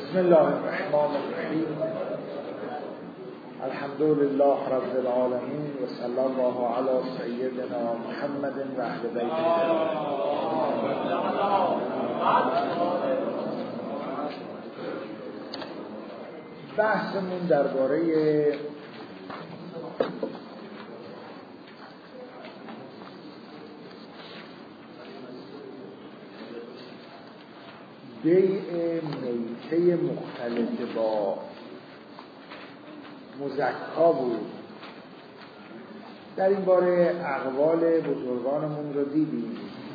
بسم الله الرحمن الرحیم. الحمد لله رب العالمین و صلی الله علی سیدنا محمد و اهل بیته. بحثمون درباره بیع میته مختلط با مزکا بود. در این باره اقوال بزرگانمون رو دیدیم.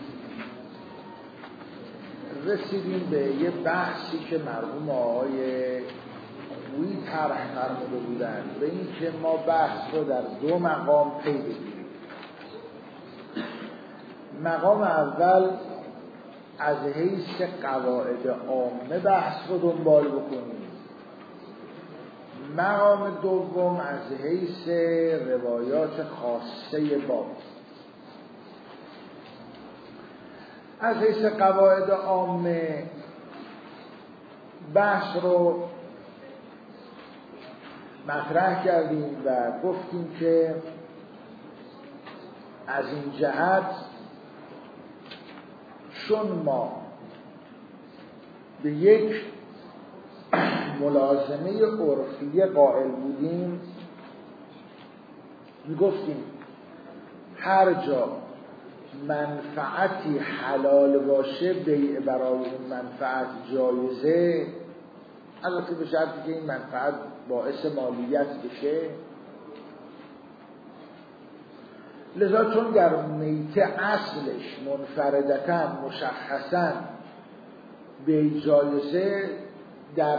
رسیدیم به یه بحثی که مرحوم آقای خویی طرح فرموده بودن، به این که ما بحث رو در دو مقام پی بگیریم. مقام اول از حیث قواعد عامه بحث رو دنبال بکنیم. مقام دوم از حیث روایات خاصه باب. از حیث قواعد عامه بحث رو مطرح کردیم و گفتیم که از این جهت چون ما به یک ملازمه عرفی قائل بودیم، میگفتیم هر جا منفعتی حلال باشه بیع برای اون منفعت جایزه، البته به شرطی که این منفعت باعث مالیت بشه. لذا چون در میته اصلش منفردتاً مشخصاً بیع جایزه، در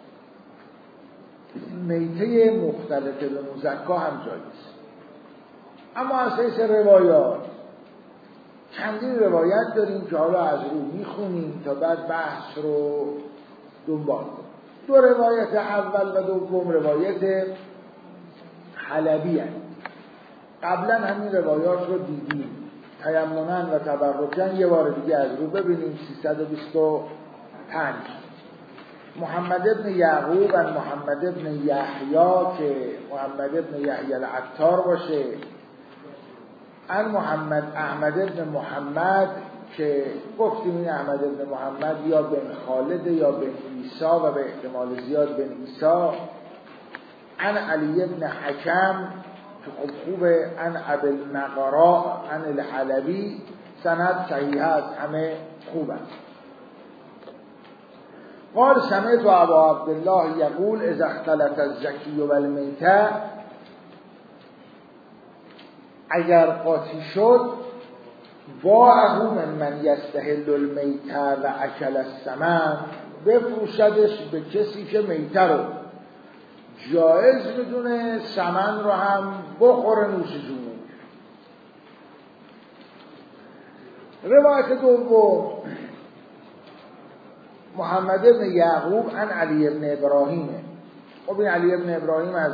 میته مختلط به مزکا هم جایزه. اما از حیث روایات چندین روایت داریم که حالا از او میخونیم تا بعد بحث رو دنبال کنیم. دو روایت اول و دوم روایت حلبی هست. قبلا همین روایات رو دیدیم، تیمنا و تبرکن. یه بار دیگه از رو ببینیم. 325 محمد ابن یعقوب و محمد ابن یحیی که محمد ابن یحیی العطار باشه، ان محمد احمد ابن محمد که گفتیم این احمد ابن محمد یا بن خالد یا بن عیسی و به احتمال زیاد بن عیسی، ان علی ابن حکم که خوبه، ان ابوالمغراء ان الحلبی. سند صحیح است، همه خوب است. قال سمعت ابا عبدالله یقول اذا اختلط الزکی و المیته، اگر قاطی شد باعه من یستحل المیته و اکل الثمن، بفروشدش به کسی که میته رو جایز بدونه، ثمن رو هم بخوره، نوش جون. روایت دوم محمد ابن یعقوب ان علی ابن ابراهیمه. خب این علی ابن ابراهیم از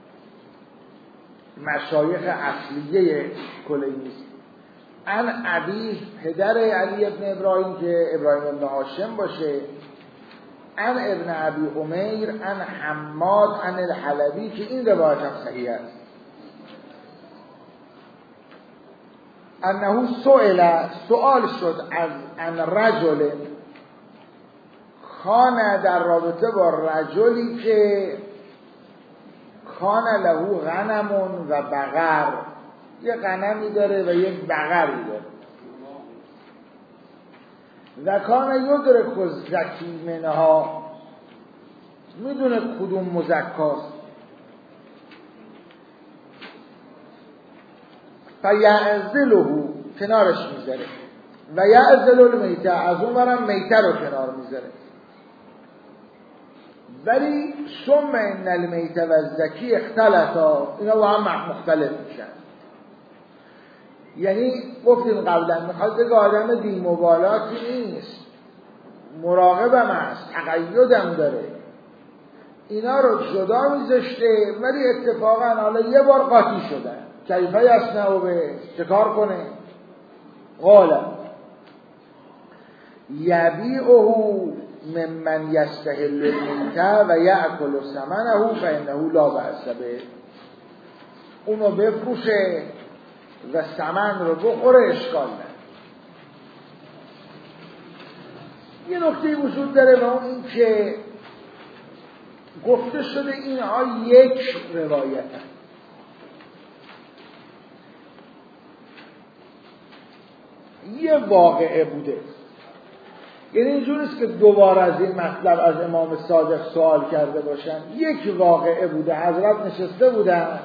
مشایخ اصلیه کلینی است. ان ابی، پدر علی ابن ابراهیم که ابراهیم ابن هاشم باشه، ان ابن ابی عمیر ان حماد ان الحلبی که این روایت هم صحیح است. انه سؤال شد از ان رجل کان، در رابطه با رجلی که کان له غنمون و بقر، یه غنمی داره و یک بقری داره، و کان یدرک الزکی منها، میدونه کدوم مزکاست، فیعزله، کنارش میذاره، و یعزل المیته، از اون برم میته رو کنار میذاره. ولی ثم ان المیته و الزکی اختلطا، اینا با هم مختلف میشن. یعنی گفتیم قبلا میخواد بگه آدم بی مبالاتی نیست، مراقبم است، تقیدم داره، اینا رو جدا میذاشته، ولی اتفاقا حالا یه بار قاطی شدن، کیفه یصنع به، چه کار کنه؟ قال یبیعه ممن یستحل المیت و یأکل ثمنه فانه لا بأس به، اونو بفروشه و ثمن رو بخوره، اشکال نداره. یه نکته وجود داره و اون این که گفته شده اینها یک روایت هست. یه واقعه بوده، یعنی اینجور نیست که دوباره از این مطلب از امام صادق سوال کرده باشن. یک واقعه بوده، حضرت نشسته بودن،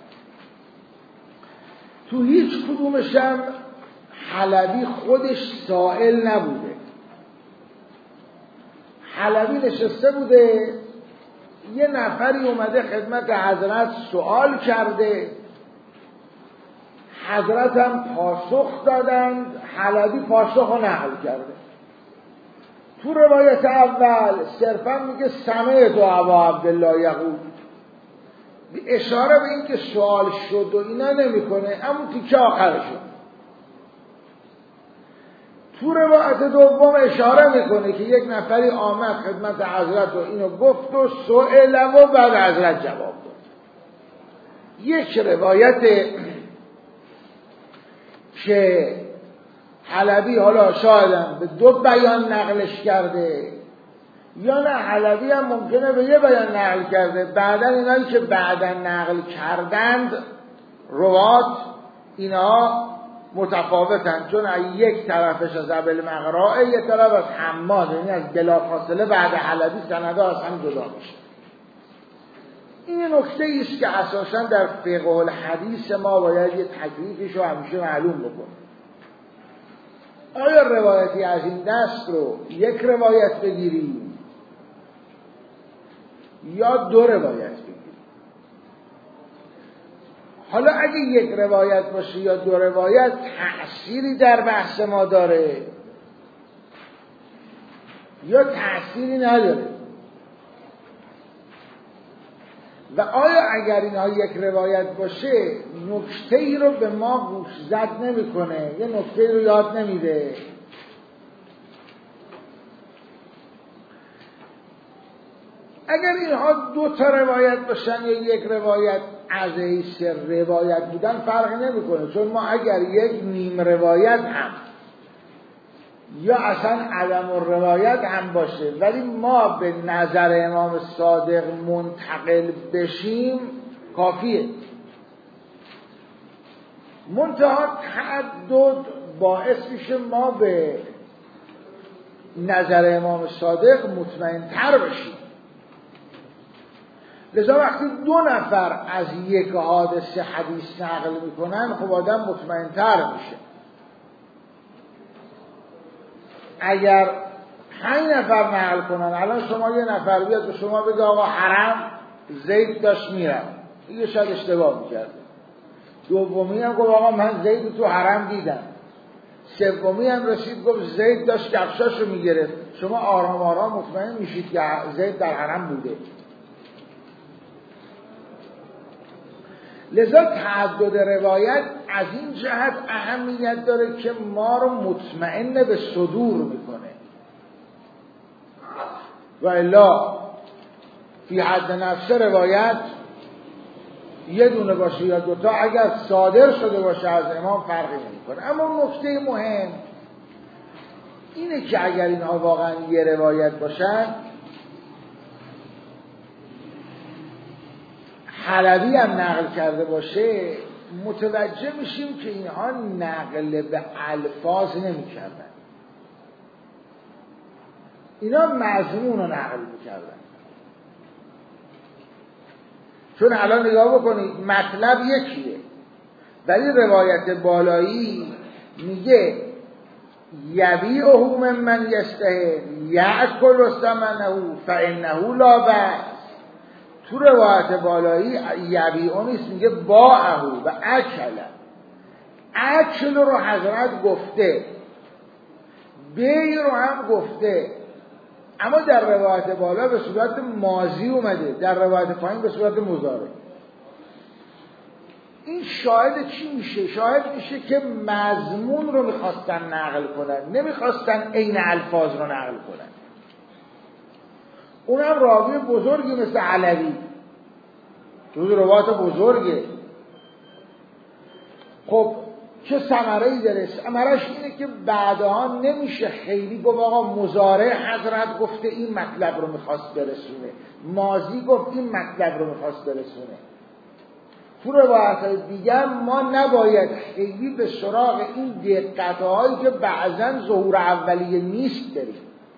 تو هیچ کدومش هم حلبی خودش سائل نبوده. حلبی نشسته بوده، یه نفری اومده خدمت حضرت سوال کرده، حضرت هم پاسخ دادند، حلبی پاسخ رو نقل کرده. تو روایت اول صرفا میگه سمعت ابا عبدالله یقول، اشاره به این که سوال شد و اینا نمیکنه، اما تیکه آخرشو. تو روایت دوم اشاره میکنه که یک نفری آمد خدمت حضرت و اینو گفت و سئل و بعد حضرت جواب داد. یک روایت که حلبی حالا شایدم به دو بیان نقلش کرده، یا نه حلبی هم ممکنه به یه بیان نقل کرده، بعدا اینایی که بعدا نقل کردند روات اینا متفاوتن، چون یک طرفش از ابل مغراء، یک طرف از حماد، یعنی از بلافاصله بعد حلبی سنده از هم جدا میشه. این نکته ایست که اساسا در فقه الحدیث ما باید یه تکلیفش رو همیشه معلوم بکنیم. آیا روایتی از این دست رو یک روایت بگیریم یا دو روایت بگیریم؟ حالا اگه یک روایت باشه یا دو روایت تأثیری در بحث ما داره یا تأثیری نداره؟ و آیا اگر اینها یک روایت باشه نکته‌ای رو به ما گوشزد نمی‌کنه، یه نکته‌ای رو یاد نمیده؟ اگر اینها دو تا روایت باشن یا یک روایت از حیث روایت بودن فرق نمی‌کنه، چون ما اگر یک نیم روایت هم یا اصلا عدم الروایت هم باشه ولی ما به نظر امام صادق منتقل بشیم کافیه. منتها تعدد باعث میشه ما به نظر امام صادق مطمئن تر بشیم. لذا وقتی دو نفر از یک حادثه حدیث نقل میکنن خب آدم مطمئن تر میشه. اگر 5 نفر نقل کنن، الان شما یه نفر بیاد به شما بگه آقا حرم زید داشت میرم، دیگه شاید اشتباه میکرده. دومی هم گفت آقا من زید تو حرم دیدم. سومی هم رسید گفت زید داشت کفشاشو میگرفت. شما آرام آرام مطمئن میشید که زید در حرم بوده. لذا تعدد روایت از این جهت اهمیت داره که ما رو مطمئن به صدور میکنه، و الا فی حد نفس روایت یه دونه باشه یا دوتا اگر صادر شده باشه از امام فرقی نمیکنه. اما نکته مهم اینه که اگر اینها واقعا یه روایت باشن، حلبی هم نقل کرده باشه، متوجه میشیم که اینها نقل به الفاظ نمی‌کردن، اینا مضمون رو نقل می‌کردن. چون الان نگاه بکنید مطلب یکیه ولی روایت بالایی میگه یبیعه ممن یستحل یأکل ثمنه فانه لا بأس. تو روایت بالایی یبیعه نیست، میگه باعه و اکل رو حضرت گفته، بیع رو هم گفته، اما در روایت بالا به صورت ماضی اومده، در روایت پایین به صورت مضارع. این شاهد چی میشه؟ شاهد میشه که مضمون رو میخواستن نقل کنن، نمیخواستن عین الفاظ رو نقل کنن. اونم راوی بزرگی مثل علوی، جز روات بزرگه. خب چه ثمره‌ای داره؟ ثمرش اینه که بعدها نمیشه خیلی گفت آقا مضارع حضرت گفته این مطلب رو میخواست برسونه، ماضی گفت این مطلب رو میخواست برسونه. تو روایت‌های دیگر ما نباید خیلی به سراغ این دقت‌هایی که بعضاً ظهور اولیه نیست بریم.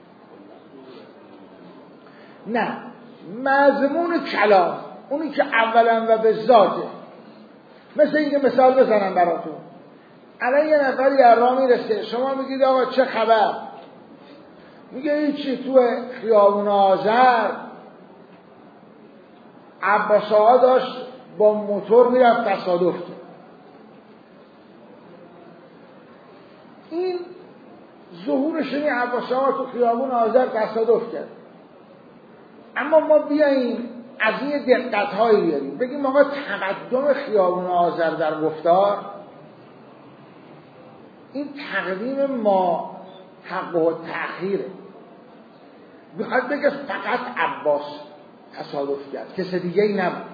نه، مضمون کلام اونی که اولا و به ذاته. مثل اینکه مثال بزنم براتون، الان یه نفر یه راه میرسه، شما میگید آقا چه خبر؟ میگه هیچی، تو خیابون آذر عباس آقا داشت با موتور میرفت تصادف کرد. این ظهورش این عباس آقا تو خیابون آذر تصادف کرد. اما ما بیاییم از این دقت‌هایی بیاریم بگیم آقا تقدم خیابون آذر در گفتار، این تقدیم ما حق و تأخیره. میخواد بگه فقط عباس تصادف کرد، کس دیگه ای نبود.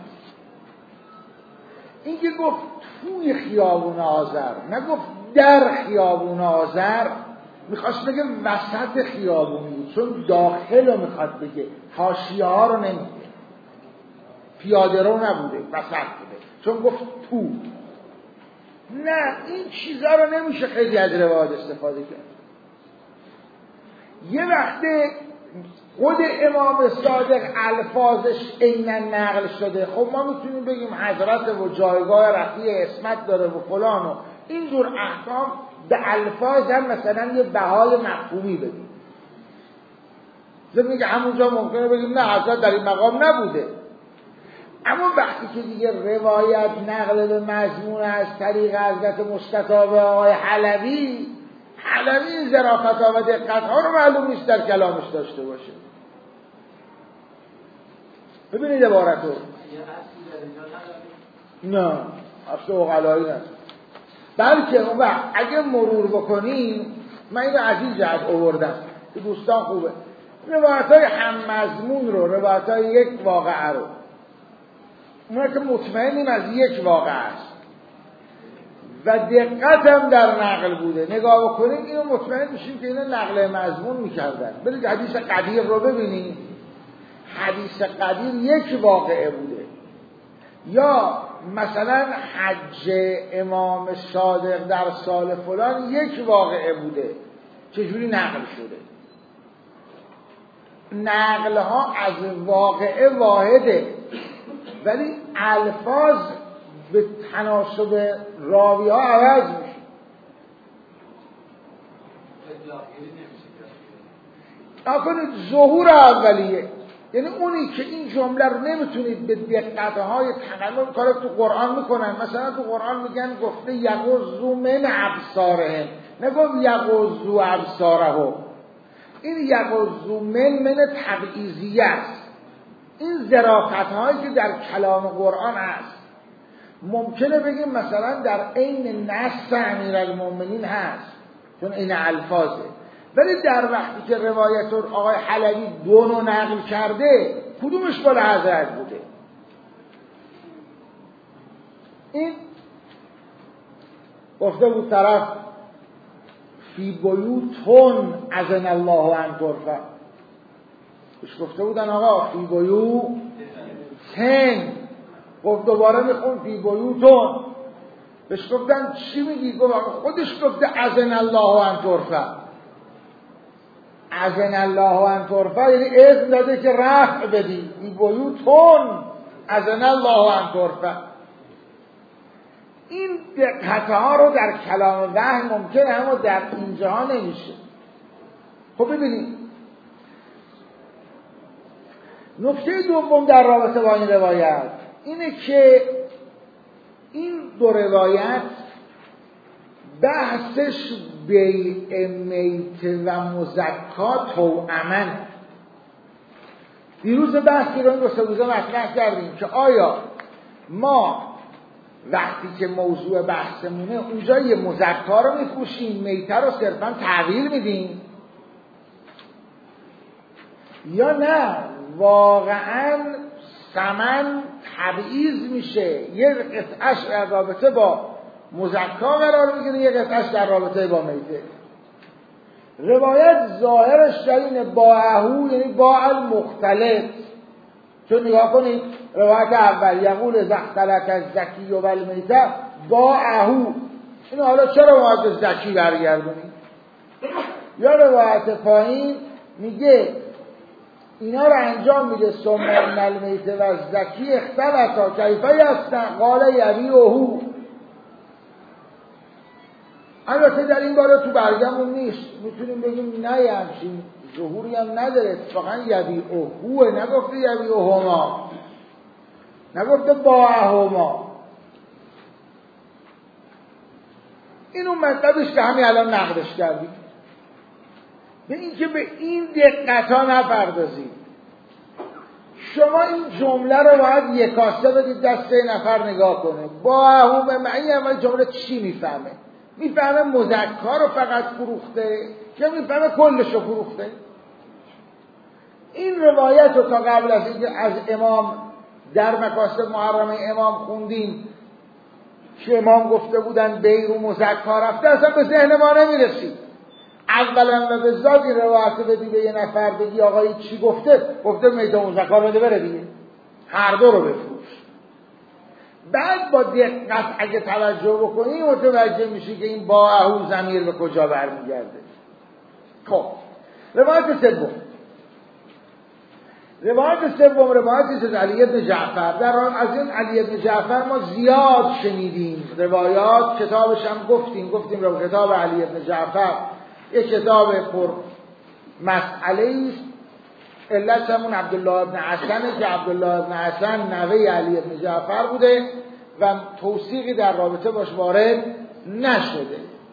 این که گفت توی خیابون آذر، نگفت در خیابون آذر، میخواست بگه وسط خیابونی، چون داخل رو میخواد بگه، حاشیه ها رو نمیگه، پیاده رو نبوده، وسط بوده، چون گفت تو. نه، این چیزا رو نمیشه خیلی از روایات استفاده کرد. یه وقته خود امام صادق الفاظش عیناً نقل شده، خب ما میتونیم بگیم حضرت و جایگاه رفیع اسمت داره و فلان و اینجور احکام، به الفاظ هم مثلا یه بهای مفهومی بدیم. زمین که همونجا ممکنه بگیم نه حضرت در این مقام نبوده. اما وقتی که دیگه روایت نقل به مضمون از طریق حضرت مستطاب آقای حلوی این ظرافت‌ها و دقت‌ها رو معلوم نیست در کلامش داشته باشه. ببینید عبارت رو. نه، اصلا اقلایی نه. بلکه اون وقت اگه مرور بکنیم، من اینو از این جهت آوردم که دوستان خوبه، روایت‌های هم مضمون رو، روایت‌های یک واقعه رو، اونها که مطمئنیم از یک واقعه است و دقت هم در نقل بوده، نگاه بکنیم اینو مطمئن میشیم که اینا نقل مضمون میکردن. برید حدیث قدیر رو ببینید، حدیث قدیر یک واقعه بوده، یا مثلا حج امام صادق در سال فلان یک واقعه بوده، چجوری نقل شده. نقل ها از واقعه واحده، ولی الفاظ به تناسب راوی ها عوض میشه. نکنید ظهور اولیه، یعنی اونی که این جمله رو نمیتونید به دقت‌های تقلب کار تو قرآن میکنن. مثلا تو قرآن میگن گفته یغضوا من ابصارهم، نگفت یغضوا ابصارهم. این یغضوا من تبعیضیه است. این ظرافت‌هایی که در کلام قرآن هست ممکنه بگیم مثلا در عین نص امیرالمومنین هست، چون این الفاظه، ولی در وقتی که روایت آقای حلوی دونو نقل کرده، کدومش بالا حضرت بوده؟ این گفته بود طرف فی بیوتون اذن الله ان ترفع، بهش گفته بودن آقا فی بیوتون، گفت دوباره میخون فی بیوتون، بهش گفتن چی میگی؟ گفت خودش گفته اذن الله ان ترفع. اذن الله ان ترفع یعنی اذن داده که رفع بدی، فی بیوتون اذن الله ان ترفع. این دقت‌ها رو در کلام وحی ممکنه، اما در اینجا نمیشه. خب ببینید نکته دوم در رابطه با این روایت اینه که این دو روایت بحثش بیع میت و مزکا توأمن. دیروز بحثی رو این دو سه روزه مطرح کردیم که آیا ما وقتی که موضوع بحثمونه اونجا یه مزکا رو میفروشیم، میته رو صرفا تغییر میدیم، یا نه واقعا ثمن تبعیض میشه، یه قطعش در رابطه با مزکا قرار میگیره، یه قطعش در رابطه با میته. روایت ظاهرش در اینه باهو یعنی با المختلط. چون نگاه کنید روایت اول یقول زختلک از زکی و المیته باهو، اینو حالا چرا باید زکی برگردونید؟ یا روایت پایین میگه اینا رو انجام میده ثم ان المیته و زکی اختلطا کیفه هستن قال یبیعه. البته در این باره تو برگمون نیست، میتونیم بگیم نه همچین ظهوری هم نداره، اتفاقا یبیعه نگفته یبیعهما، نگفته باهما. اینو مطلبش که همین الان نقدش کردیم. به این که به این دقت ها نپردازید. شما این جمله رو باید یکاسته بدید دست یه نفر نگاه کنه. باهو به معنی اول جمله چی میفهمه؟ میفهمه مزکا رو فقط فروخته یا میفهمه کلش رو فروخته؟ این روایت رو تا قبل از اینکه از امام در مکاسب محرمه امام خوندیم که امام گفته بودن بیع و مزکا رفته، اصلا به ذهن ما نمیرسید. اولا و به ذات این روایت بدی به یه نفر بگی آقایی چی گفته؟ گفته میده مزکا بده بره دیگه، هر دو رو بفروش. بعد با دقت اگه توجه بکنی متوجه میشی که این باهو ضمیر به کجا برمیگرده. خب روایت سوم روایتی از علی بن جعفر. در از این علی بن جعفر ما زیاد شنیدیم روایات، کتابش هم گفتیم رو کتاب علی بن جعفر یک کتاب پر مسئله است. علت همون عبدالله بن حسن که عبدالله بن حسن نوه علی بن جعفر بوده و توثیقی در رابطه باش وارد نشده.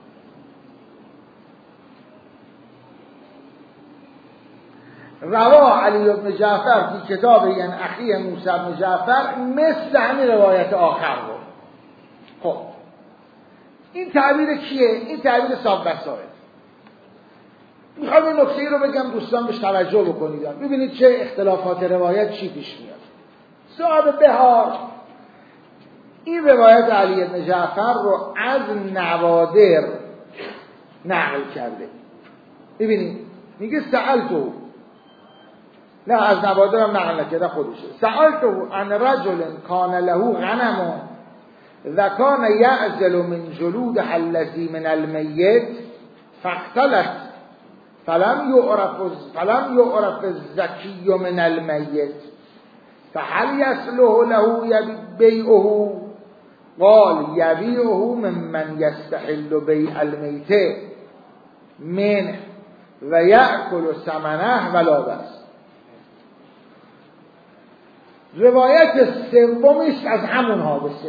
روا علی بن جعفر فی کتاب یعنی اخی موسی بن جعفر مثل همین روایت آخر بود. خب این تعبیر کیه؟ این تعبیر صاحب وسائل. میخوام این نکته رو بگم دوستان بهش توجه بکنید. ببینید چه اختلافات روایت چی پیش میاد. صاحب بهار این روایت علی بن جعفر رو از نوادر نقل کرده. ببینید میگه سألتو، نه از نوادر هم نقل نکرده خودشه. سألتو عن رجل کان له غنم و کان یعزل من جلود الذی من المیت فاختلط فلم یعرف الزکی من المیت فهل یصلح له بیعه قال یبیعه ممن یستحل بیع المیت منه و یأکل ثمنه ولا بأس. روایت سومی است از همون حادثه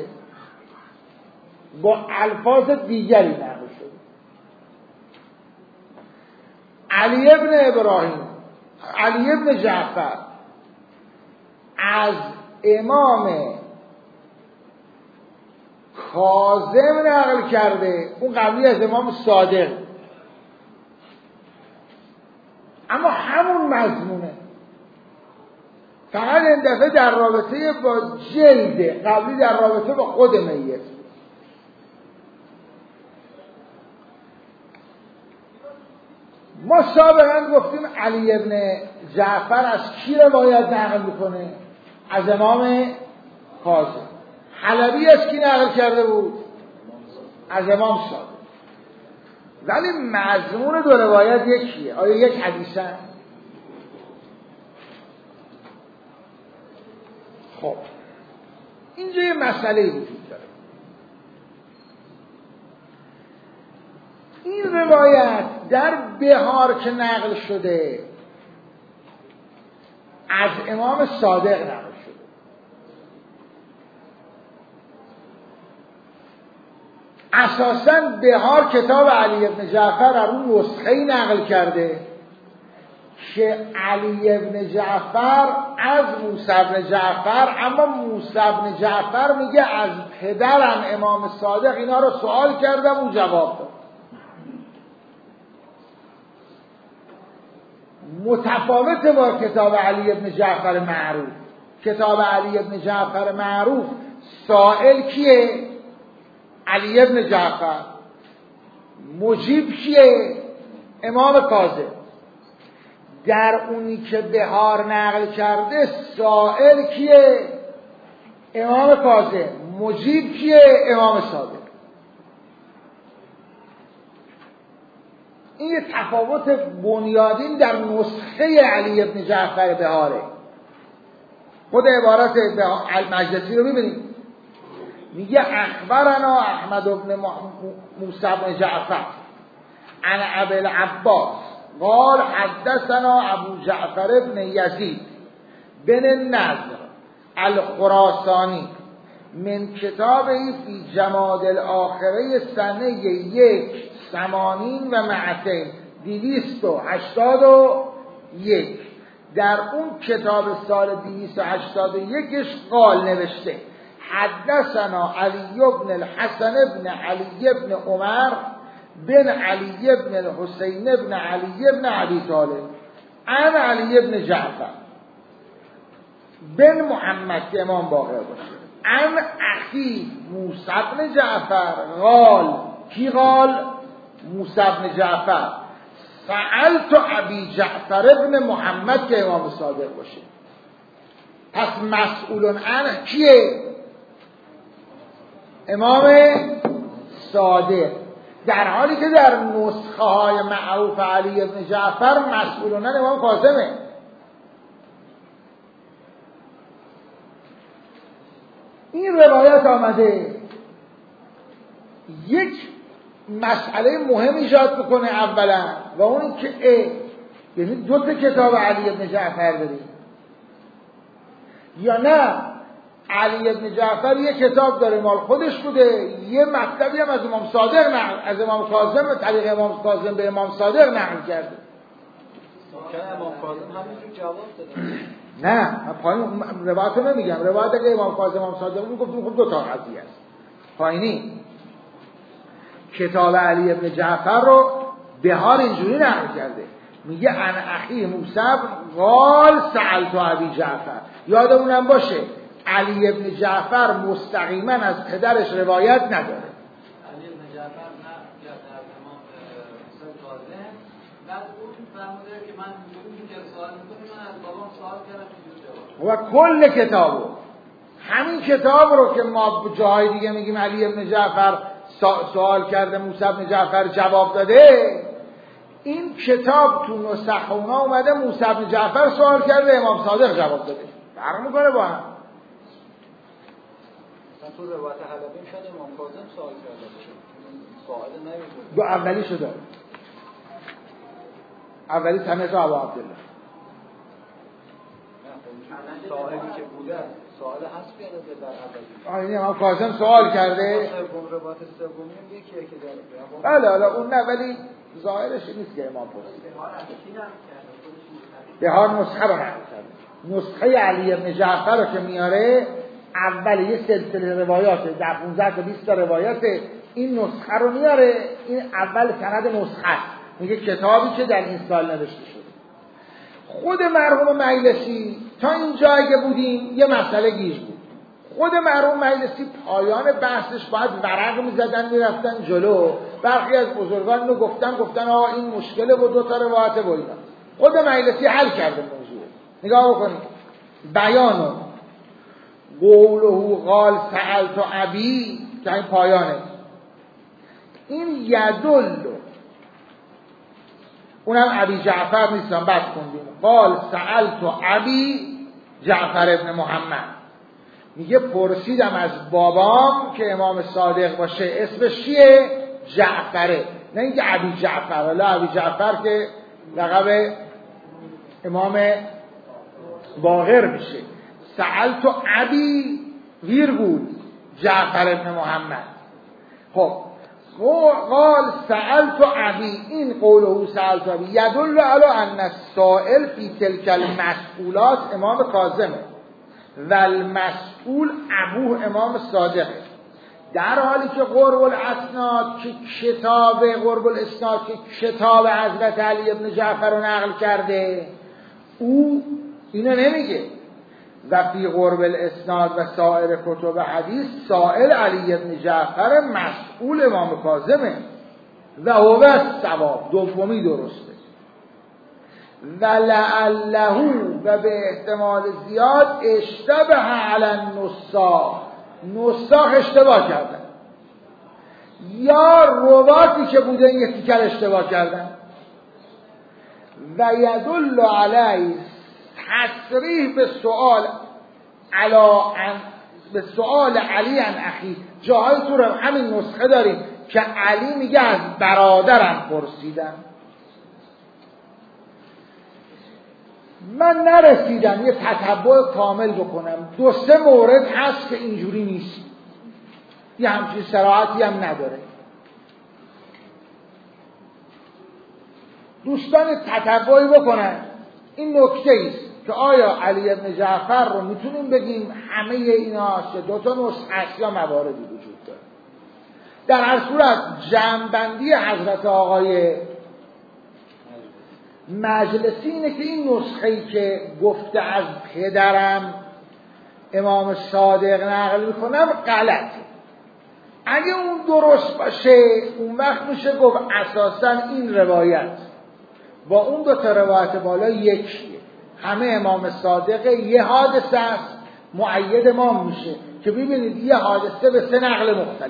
با الفاظ دیگری نقل شده. علی ابن جعفر از امام کاظم نقل کرده، اون قبلی از امام صادق، اما همون مضمونه، فقط این دفعه در رابطه با جلد، قبلی در رابطه با خود میت. ما سابقا گفتیم علی ابن جعفر از کی روایت نقل میکنه؟ از امام کاظم. حلبی از کی نقل کرده بود؟ از امام صادق. ولی مضمون دو روایت یکیه. آیا یک حدیثه؟ خب اینجا یه مسئله وجود داره. این روایت در بهار که نقل شده از امام صادق نقل شده. اساساً بهار کتاب علی بن جعفر در اون نسخه‌ای نقل کرده که علی بن جعفر از موسی بن جعفر، اما موسی بن جعفر میگه از پدرم امام صادق اینا رو سوال کردم و جواب داد. متفاوت با کتاب علی ابن جعفر معروف. کتاب علی ابن جعفر معروف سائل کیه؟ علی ابن جعفر. مجیب کیه؟ امام کاظم. در اونی که بهار نقل کرده سائل کیه؟ امام کاظم. مجیب کیه؟ امام صادق. این یه تفاوت بنیادین در نسخه علی ابن جعفر بهاره. خود عبارت مجلسی رو ببینید، میگه اخبرنا احمد بن موسی بن جعفر عن ابی العباس قال حدثنا ابو جعفر بن یزید بن النضر الخراسانی من کتابه فی جماد الاخره سنه 281 در اون کتاب سال 281 قال نوشته حدثنا علی بن الحسن بن علی بن عمر بن علی بن الحسین بن علی بن ابی طالب عن علی بن جعفر بن محمد که امام باقر باشه عن اخی موسی بن جعفر قال کی قال؟ موسی بن جعفر سألت ابی جعفر ابن محمد که امام صادق باشه. پس مسئول عنه کیه؟ امام صادق. در حالی که در نسخه های معروف علی ابن جعفر مسئول عنه امام کاظمه. این روایت آمده یک مسئله مهم ایجاد میکنه اولا، و اون که یعنی دو تا کتاب علی ابن جعفر داریم یا نه؟ علی ابن جعفر یه کتاب داره مال خودش بوده، یه مطلبی هم از امام صادق از امام کاظم طریق امام کاظم به امام صادق نقل کرده. امام کاظم همینجور جواب داده. نه من پایین روایت رو نمیگم. روایت که امام کاظم امام صادق میگفتیم خب دو تا قضیه است. پایینی کتاب علی ابن جعفر رو بهار اینجوری نقل کرده، میگه ان اخی موسی قال سألت ابی جعفر. یادمونم باشه علی ابن جعفر مستقیما از پدرش روایت نداره. علی ابن جعفر نه در امام حسین کاظم بعد اون فرموده که من اون که سوال می‌کنم من از بابام سوال کردم و کل کتابو همین کتاب رو که ما جاهای دیگه میگیم علی ابن جعفر سوال کرده موسی بن جعفر جواب داده، این کتاب تو نسخ اونا اومده موسی بن جعفر سوال کرده امام صادق جواب داده. فرق میکنه با هم. تو روایت حلبی شده امام کاظم سوال کرده باشه، سوال نمیشه. دو اولی شده، اولی سمیت ابو عبدالله سوالی که بوده سوال هست بیاره در اولی. این امام کاظم سوال کرده. روایت سومی یکیه که داره. بله اون نه، ولی ظاهرش نیست که امام پرسید. بهار نسخه رو نقل کرده. نسخه علی ابن جعفر رو که میاره اول یه سلسله روایاته، در 15 تا 20 تا روایات این نسخه رو میاره. این اول سند نسخه است، میگه کتابی که در این سال نوشته شده. خود مرحوم مجلسی تا این جایی که بودیم یه مسئله گیج بود. خود مرحوم مجلسی پایان بحثش باید ورق میزدن میرفتن جلو. برخی از بزرگان رو گفتن آقا این مشکله و دو تا روایت بایدن. خود مجلسی حل کرده موضوع. نگاه بکنید بیانو قوله قال سألت ابی که این پایانه، این یدل اونم ابی جعفر نیستم، بعد خوندیم قال سألت ابی جعفر ابن محمد، میگه پرسیدم از بابام که امام صادق باشه اسمش چیه؟ جعفره، نه اینکه ابی جعفر. ولی ابی جعفر که لقب امام باقر میشه. سألت ابی ویرگول جعفر ابن محمد. خب قال سألت ابی، این قوله سألت ابی یدل علی ان السائل فی تلک المسئولات امام کاظمه و المسئول ابوه امام صادقه. در حالی که قرب الاسناد که کتاب حضرت علی ابن جعفر رو نقل کرده، او اینو نمیگه و فی قرب الاسناد و سایر کتب حدیث سائل علی ابن جعفر مسئول امام کاظمه و هو الصواب، دومی درسته. و لعله و به احتمال زیاد اشتبه علی نساخ اشتباه کردن، یا رواتی که بودن یکی کل اشتباه کردن. و یدل علی تصریح به سؤال علی عن اخی، جاهای تو رو همین نسخه داریم که علی میگه از برادرم پرسیدم. من نرسیدم یه تتبع کامل بکنم، 2-3 مورد هست که اینجوری نیست، یه همچین صراحتی هم نداره. دوستان تتبعی بکنن این نکته ایست که آیا علی ابن جعفر رو میتونیم بگیم همه اینا 2 تا نسخه است یا مواردی وجود داره. در هر صورت جمع‌بندی حضرت آقای مجلسی اینه که این نسخه‌ای که گفته از پدرم امام صادق نقل میکنم غلطه. اگه اون درست باشه اون وقت میشه گفت اساساً این روایت با اون 2 تا روایت بالا یکیه، همه امام صادق، یه حادثه است مؤید امام میشه که ببینید یه حادثه به 3 نقل مختلف.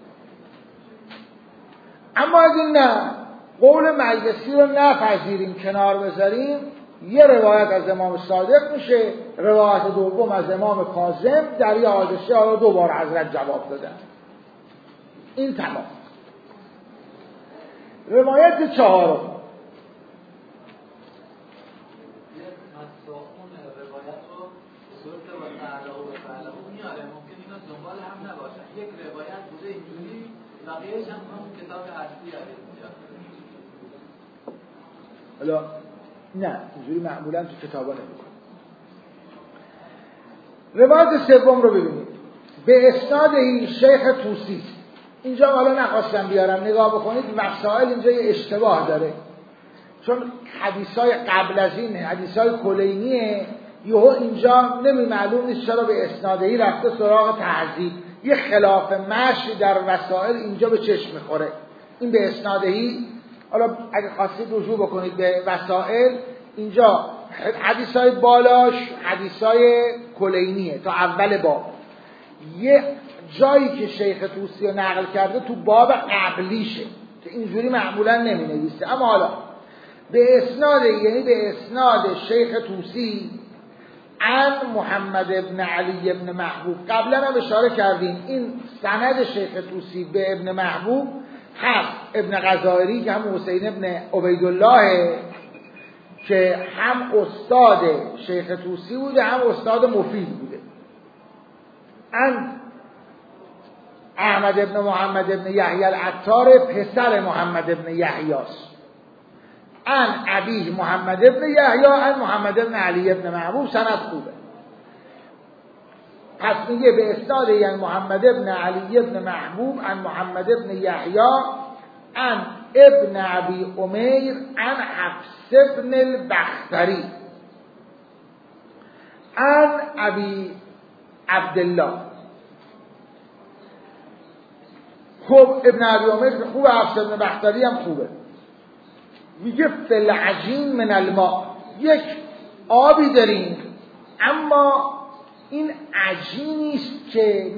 اما اگه نه قول مجلسی رو نپذیریم کنار بذاریم، یه روایت از امام صادق میشه، روایت دوم از امام کاظم در یه حادثه حالا 2 بار حضرت جواب دادن، این تمام. روایت 4 یک روایت بوده اینجوری، بقیه‌اش هم همون کتاب اصلی حالا نه اینجوری معمولا تو کتابا نمی‌کنه. روایت 3 رو ببینید، به اسناد شیخ طوسی. اینجا حالا نخواستم بیارم، نگاه بکنید مسائل اینجا یه اشتباه داره، چون حدیثای قبل از این حدیثای کلینیه، یهو اینجا معلوم نیست چرا به اسنادهی رفته سراغ تعذیب، یه خلاف مشی در وسائل اینجا به چشم میخوره. این به اسنادهی، حالا اگه خواستید رجوع بکنید به وسائل، اینجا حدیثای بالاش حدیثای کلینیه تا اول باب، یه جایی که شیخ طوسی رو نقل کرده تو باب قبلیشه که اینجوری معمولا نمی نویسه. اما حالا به اسناد، یعنی به اسناد شیخ طوسی عن محمد ابن علی ابن محبوب، قبلا هم اشاره کردیم این سند شیخ طوسی به ابن محبوب هست ابن غزائری که هم حسین ابن عبیدالله که هم استاد شیخ طوسی بوده هم استاد مفید بوده، عن احمد ابن محمد ابن یحیی العطار پسر محمد ابن یحیاست، عن ابی محمد ابن یحیی عن محمد ابن علی ابن محبوب، سند خوبه. پس میگه به اسناد یعنی محمد ابن علی ابن محبوب عن محمد ابن یحیی عن ابن ابی امیر عن حفص ابن البختری عن ابی عبدالله. خب ابن ابی امیر خوبه، حفص ابن بختری هم خوبه. میگه فل عجین من الماء، یک آبی داریم اما این عجینیست که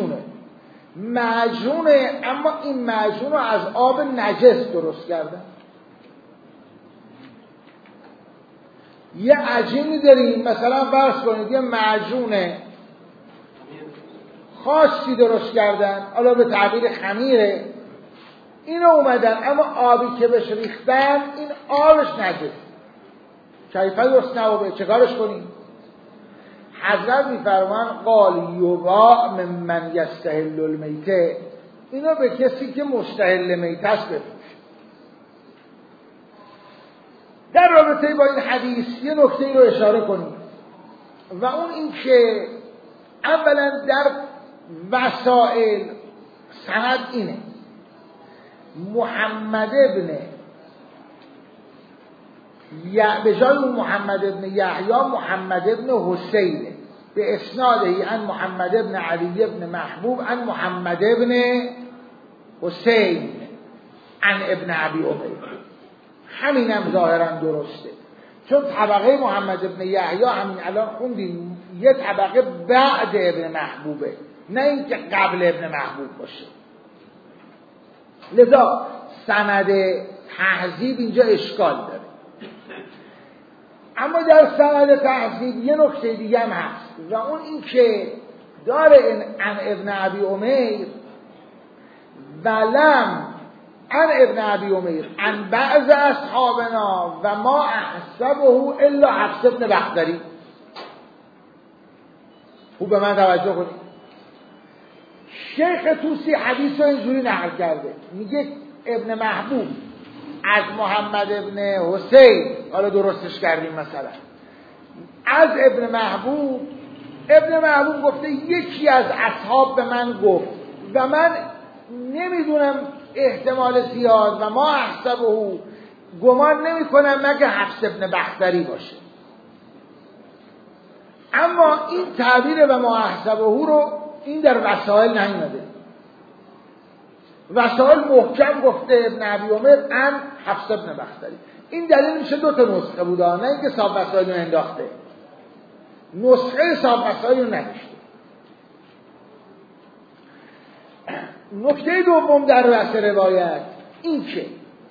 معجونه اما این معجون رو از آب نجس درست کردن. یه عجینی داریم مثلا فرض کنید یه معجون خاصی درست کردن، حالا به تعبیر خمیره، اینو اومدن اما آبی که بهش ریختن این آبش نجس، کیفه یصنع، چه کارش کنیم؟ حضرت میفرمان قال یباع ممن یستحل المیته، اینو به کسی که مستحل میته است بفروش. در رابطه با این حدیث یه نکته رو اشاره کنیم و اون این که اولا در وسائل سند اینه محمد ابن به جای اون محمد ابن یحیی محمد ابن حسین به اسنادهی عن محمد ابن علی ابن محبوب عن محمد ابن حسین عن ابن ابی امیر. همینم ظاهرا درسته، چون طبقه محمد ابن یحیی همین الان خوندیم یه طبقه بعد ابن محبوبه، نه اینکه قبل ابن محبوب باشه. لذا سند تهذیب اینجا اشکال داره. اما در سند تهذیب یه نکته دیگه هم هست و اون این که داره عن ابن ابی امیر ولم عن ابن ابی امیر عن بعض اصحابنا و ما احسبه الا حفص ابن بختری. خوب به من توجه کنید. شیخ طوسی حدیث رو اینجوری نقل کرده، میگه ابن محبوب از محمد ابن حسین، حالا درستش کردیم مثلا، از ابن محبوب گفته یکی از اصحاب به من گفت و من نمیدونم احتمال زیاد و ما احسبه گمان نمی کنم مگه حفص ابن بختری باشه. اما این تعبیر و ما احسبه رو این در وسائل نیومده. وسائل محکم گفته ابن ابی عمر عن حفص ابن بختری. این دلیل میشه دو تا نسخه بوده، نه اینکه صاحب وسائل رو انداخته، نسخه صاحب وسائل رو نوشته. نکته دوم در بحث روایت این که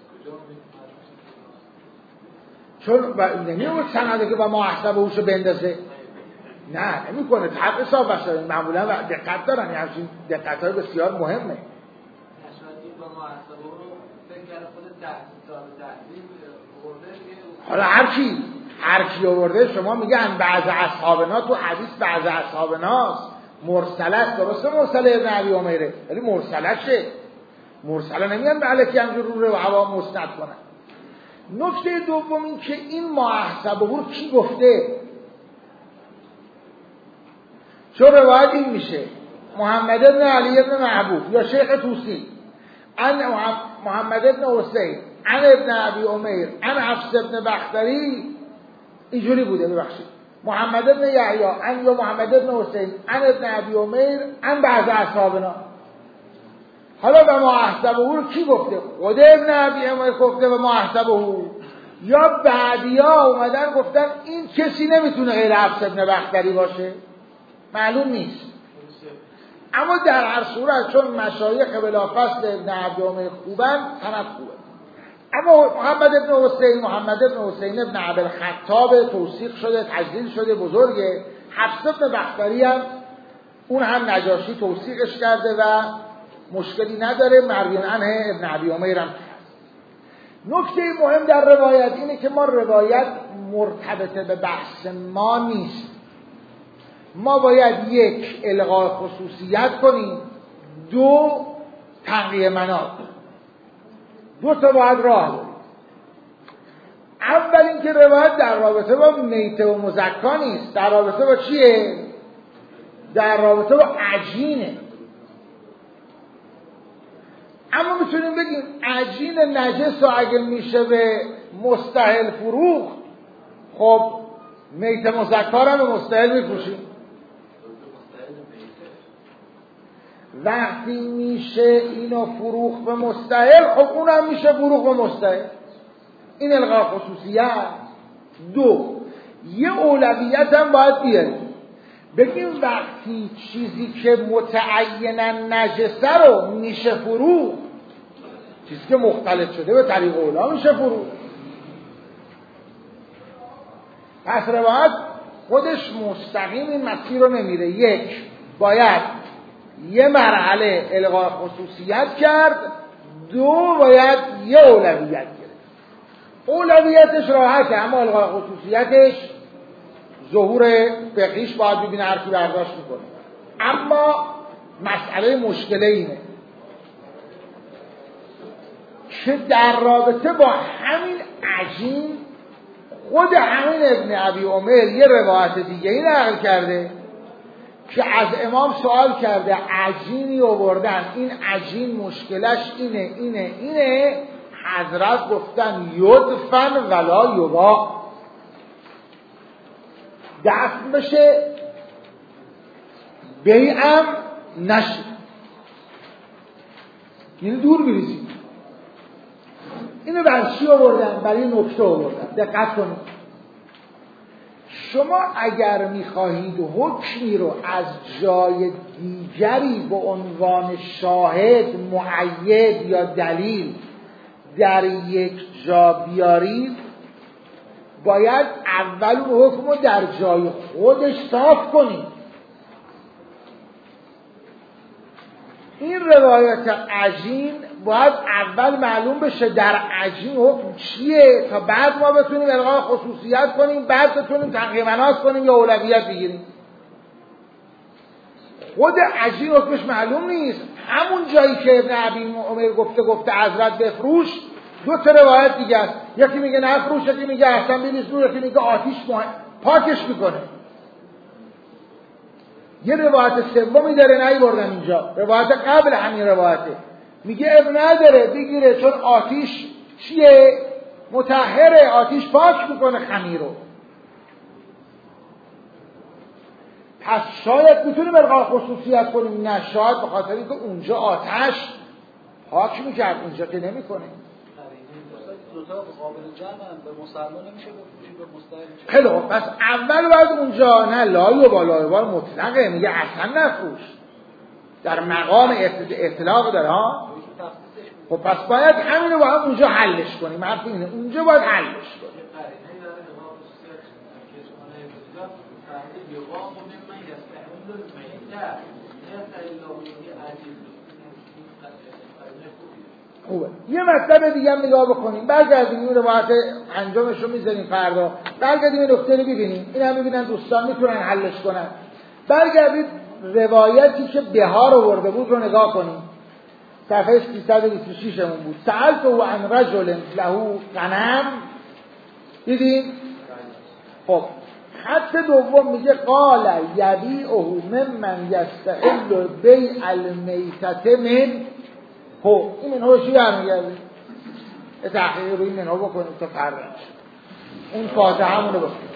چون نمی‌اومد سنده که با ما احسب اوشو بندازه، نه نمی‌کنه. طبع صاحب وسائل معمولا دقت دارن، همچین دقت‌های بسیار مهمه. حالا هر کی آورده شما میگن بعض اصحابنا، تو حدیث بعض اصحابناست، مرسلت درسته، مرسله ابن ابی عمیره، ولی مرسلشه، مرسله نمیگن به الکی همجور رو هوا مسند کنن. نکته دوم این که این ما احسبه رو کی گفته؟ چون روایت این میشه محمد ابن علی ابن محبوب یا شیخ طوسی عن محمد ابن حسین عن ابن ابی عمیر عن حفص ابن بختری، اینجوری بوده. ببخشید محمد ابن یحیی عن یا محمد ابن حسین عن ابن ابی عمیر عن بعض اصحابنا. حالا به ما احسبه رو کی گفته؟ خود ابن ابی عمیر گفته به ما احسبه، یا بعدیا اومدن گفتن این کسی نمیتونه غیر حفص ابن بختری باشه؟ معلوم نیست. اما در هر صورت چون مشایخ بلافاصل ابن ابی عمیر خوبن، سند خوبه. اما محمد ابن حسین ابن عبدالخطاب توثیق شده، تجلیل شده، بزرگه. حفص ابن بختری هم اون هم نجاشی توثیقش کرده و مشکلی نداره. مروی عنه ابن ابی عمیر هم. نکته مهم در روایت اینه که ما روایت مرتبط به بحث ما نیست. ما باید یک الغای خصوصیت کنیم، دو تنقیه مناط. دو تا باید راه داریم. اول اینکه روایت در رابطه با میته و مزکا نیست، در رابطه با چیه؟ در رابطه با عجینه. اما میتونیم بگیم عجین نجس و اگه میشه به مستحل فروخت، خب میته مزکا رو به مستحل میفروشیم. وقتی میشه اینو فروخ به مستحل، خب اونم میشه فروخ به مستحل. این الغا خصوصیت. دو، یه اولویت هم باید بیاریم، بگیم وقتی چیزی که متعیناً نجسه رو میشه فروخ، چیزی که مختلط شده به طریق اولا میشه فروخ. پس روایت خودش مستقیم این مسیر رو نمیره. یک، باید یه مرحله الغای خصوصیت کرد. دو، باید یه اولویت گرفت. اولویتش راحته، اما الغای خصوصیتش ظهور فقهیش باید ببینه هر کی برداشت میکنه. اما مسئله مشکله اینه که در رابطه با همین عجین خود همین ابن ابی عمر یه روایت دیگه ای نقل کرده که از امام سوال کرده عجینی آوردن، این عجین مشکلش اینه، حضرت گفتن یدفن ولا یباع، دفن بشه بیعم نشه، یعنی دور بریزید. اینو بر چی آوردن؟ برای نکته آوردن. دقت کنید، شما اگر میخواهید حکمی رو از جای دیگری به عنوان شاهد، مؤید یا دلیل در یک جا بیارید، باید اول اون حکم رو در جای خودش صاف کنید. این روایت عجین باید اول معلوم بشه در عجین حکم چیه تا بعد ما بتونیم الغای خصوصیت کنیم، بعد بتونیم تنقیه مناس کنیم یا اولویت بگیریم. خود عجین حکمش معلوم نیست. همون جایی که ابن ابی عمر گفته حضرت بفروش، دو تا روایت دیگه است، یکی میگه نفروش، یکی میگه احسن بریز دور، یکی میگه آتیش پاکش میکنه. یه روایت سومی داره نیاوردم اینجا، روایت قبل همین روایته، میگه اب نداره بگیره چون آتیش چیه؟ مطهره، آتیش پاک میکنه خمیر رو. پس شاید میتونیم الغای خصوصیت کنیم، نه شاید به خاطر اینکه اونجا آتش پاک میکرد، اینجا که نمیکنه. دوتا قابل جمع به مسلمان نمیشه بفروشی به مستحیل. خیلی خوب، پس اول باید اونجا نه لای و بالایوار مطلقه، میگه اصلا نفروش، در مقام اطلاق داره ها. خب پس باید همینو با هم اونجا حلش کنیم. حرف اینه اونجا باید حلش کنیم. خوبه. یه مطلب دیگه هم نگاه بکنیم، برگردیم این روایت انجامش رو میذاریم فردا، برگردیم این نکته رو ببینیم، این هم ببینن دوستان میتونن حلش کنن. برگردید روایتی که بهار آورده بود رو نگاه کنیم، صفحه 326 مون بود. سألته عن رجل له غنم، دیدین؟ خب خط دوم میگه قال یبیعه ممن یستحل بیع المیتة من. خب این منها چی برمیگرده؟ تحقیق روی منها بکنیم تا فرق اون فاتحه همونو بکنیم.